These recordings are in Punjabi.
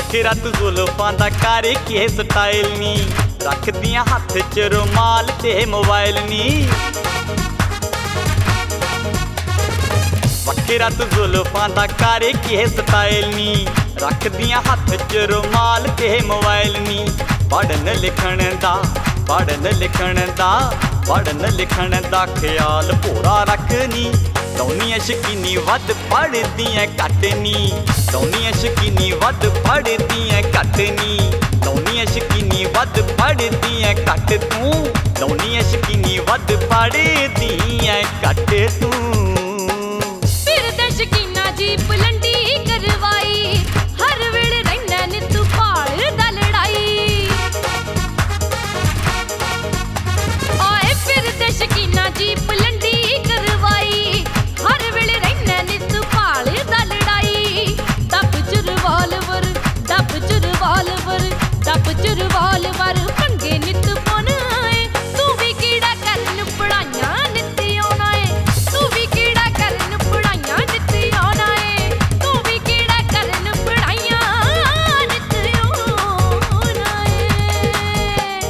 ਵੱਖਰਾ ਤੂੰ ਜ਼ੁਲਫਾਂ ਦਾ ਕਰ ਕੇ ਸਟਾਈਲ ਨੀ, ਰੱਖਦੀਆਂ ਹੱਥ 'ਚ ਰੁਮਾਲ ਤੇ ਮੋਬਾਈਲ ਨੀ। ਵੱਖਰਾ ਤੂੰ ਜ਼ੁਲਫਾਂ ਦਾ ਕਰ ਕੇ ਸਟਾਈਲ ਨੀ, ਰੱਖਦੀਆਂ ਹੱਥ 'ਚ ਰੁਮਾਲ ਤੇ ਮੋਬਾਈਲ ਨੀ। ਪੜ੍ਹਨ ਲਿਖਣ ਦਾ ਖਿਆਲ ਭੋਰਾ ਰੱਖਨੀ, ਲਾਉਣੀ ਸ਼ਕੀਨੀ ਵੱਧ ਪੜ੍ਹਦੀ ਐ ਘੱਟ ਨੀ, ਲਾਉਣੀ ਸ਼ਕੀਨੀ ਵੱਧ ਪੜ੍ਹਦੀ ਐ ਘੱਟ ਨੀ, ਲਾਉਣੀ ਸ਼ਕੀਨੀ ਵੱਧ ਪੜ੍ਹਦੀ ਐ ਘੱਟ ਤੂੰ, ਲਾਉਣੀ ਸ਼ਕੀਨੀ ਵੱਧ ਪੜ੍ਹਦੀ ਐ ਘੱਟ ਤੂੰ। ਫਿਰਦੇ ਸ਼ਕੀਨਾ ਜੀ ਬੁਲੰਡੀ ਕਰਵਾਈ, ਹਰ ਵੇਲੇ ਰਹਿਣਾ ਨੀ ਤੂੰ ਭਾਲਦਾ ਲੜਾਈ। ਓਏ ਫਿਰਦੇ ਸ਼ਕੀਨਾ ਜੀ ਬੁਲੰਡੀ ਕਰਵਾਈ, ਹਰ ਵੇਲੇ ਰਹਿਣਾ ਨੀ ਤੂੰ ਭਾਲਦਾ ਲੜਾਈ। ਡੱਬ ਚ ਰਿਵਾਲਵਰ, ਡੱਬ ਚ ਰਿਵਾਲਵਰ, ਡੱਬ ਚ ਰਿਵਾਲਵਰ, ਪੰਗੇ ਨਿੱਤ ਪਾਉਣਾ ਏ। ਤੂੰ ਵੀ ਕਿਹੜਾ ਕਰਨ ਪੜ੍ਹਾਈਆਂ ਨਿੱਤ ਆਉਣਾ ਏ, ਤੂੰ ਵੀ ਕਿਹੜਾ ਕਰਨ ਪੜ੍ਹਾਈਆਂ ਨਿੱਤ ਆਉਣਾ ਏ, ਤੂੰ ਵੀ ਕਿਹੜਾ ਕਰਨ ਪੜ੍ਹਾਈਆਂ ਨਿੱਤ ਆਉਣਾ ਏ।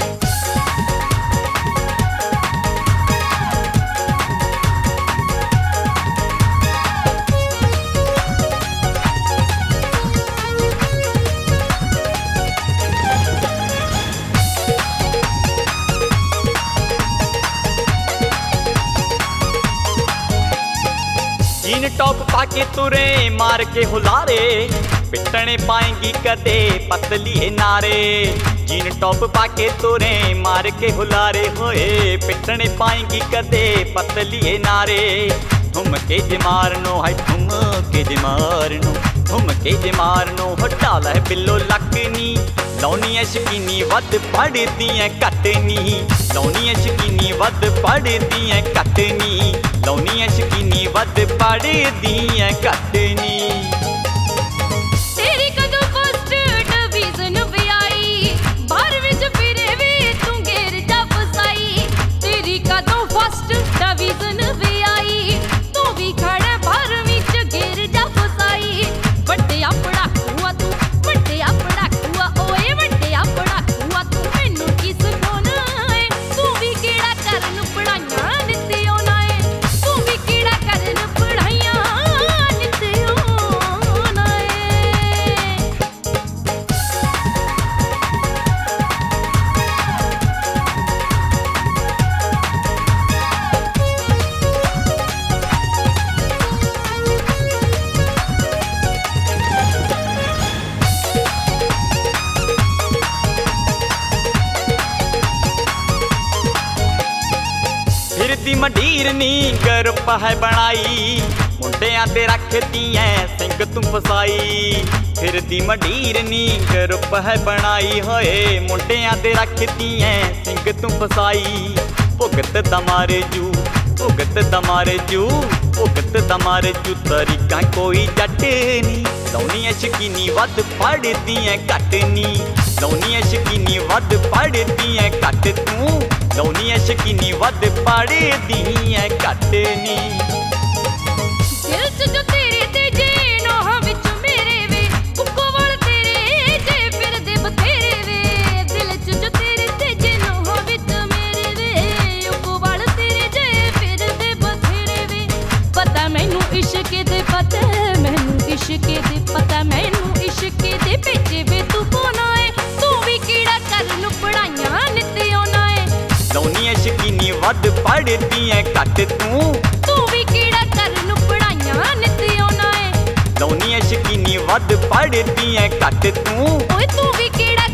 जीन टॉप पाके तुरे मार के हुलारे, पिटने पाएंगी कदे पतली नारे। जीन टॉप पाके तुरे मार के हुलारे होए, पिटने पाएंगी कदे पतली नारे। ठुम के जे मारनो है ठुम के जे मारनो, ठुम के जे मारनो हटाला है बिल्लो लकनी। लाउनी शकीनी वध पढ़दी है घट नी, लाउनी शकीनी वध पढ़दी है घट नी, लाउनी शकीनी वध पढ़दी है घट नी। तेरी कदों फर्स्ट डिवीजन भी आई, 12वीं च फिरे वे तू घेर जा फसाई। तेरी कदों फर्स्ट डिवीजन भी आई, तू भी खड़ा 12वीं च घेर जा फसाई। ਵੱਡਿਆ ਪੜਾਕੂਆ ਤੂੰ, ਵੱਡਿਆ ਪੜਾਕੂਆ ਓਏ ਵੱਡਿਆ ਪੜਾਕੂਆ ਤੂੰ, ਮੈਨੂੰ ਕੀ ਸਿਖਾਉਣਾ ਏ। ਤੂੰ ਵੀ ਕਿਹੜਾ ਕਰਨ ਪੜ੍ਹਾਈਆਂ ਨਿੱਤ ਆਉਣਾ ਏ, ਤੂੰ ਵੀ ਕਿਹੜਾ ਕਰਨ ਪੜ੍ਹਾਈਆਂ ਨਿੱਤ ਆਉਣਾ ਏ। फिरदी मंडीर नी गरुप है बनाई, मुंडियां ते रखदी ऐ सिंह तू फसाई। फिरदी मंडीर नी गरुप है बनाई होए, मुंडियां ते रखदी ऐ सिंह तू फसाई। भुगत दमारे जू, भुगत दमारे जू, भुगत दमारे जू, तरीका कोई जट नी। लाउनी शकीनी वध पढ़दी ऐ घट नी, लाउनी शकीनी वध पढ़दी ऐ घट तू, लाउनी शकीनी वध पढ़दी ऐ घट नी। ਦਿਲ ਚ ਜੋ ਤੇਰੇ ਤੇ ਜੇ ਨੋਹਾਂ ਵਿੱਚ ਮੇਰੇ ਵੇ, ਕੁੱਕੋ ਵਾਲ ਤੇਰੇ ਜੇ ਫਿਰਦੇ ਬਥੇਰੇ ਵੇ। ਦਿਲ ਚ ਜੋ ਤੇਰੇ ਤੇ ਜੇ ਨੋਹਾਂ ਵਿੱਚ ਮੇਰੇ ਵੇ, ਕੁੱਕੋ ਵਾਲ ਤੇਰੇ ਜੇ ਫਿਰਦੇ ਬਥੇਰੇ ਵੇ। ਪਤਾ ਮੈਨੂੰ ਇਸ਼ਕ ਦੇ, ਪਤਾ ਮੈਨੂੰ ਇਸ਼ਕ ਦੇ, ਪਤਾ ਮੈਨੂੰ ਇਸ਼ਕ ਦੇ ਵਿੱਚ ਵੇ ਤੂੰ ਪਾਉਣਾ ਏ। ਤੂੰ ਵੀ ਕਿਹੜਾ ਕਰਨ ਪੜ੍ਹਾਈਆਂ ਨਿੱਤ ਆਉਣਾ ਏ, ਲਾਉਣੀ ਸ਼ਕੀਨੀ ਵੱਧ ਪੜ੍ਹਦੀ ਐ ਘੱਟ ਤੂੰ, ਤੂੰ ਵੀ ਕਿਹੜਾ ਕਰਨ ਪੜ੍ਹਾਈਆਂ ਨਿੱਤ ਆਉਣਾ ਏ। ਲਾਉਣੀ ਸ਼ਕੀਨੀ ਵੱਧ ਪੜ੍ਹਦੀ ਐ ਘੱਟ ਤੂੰ, ਓਏ ਤੂੰ ਵੀ ਕਿਹੜਾ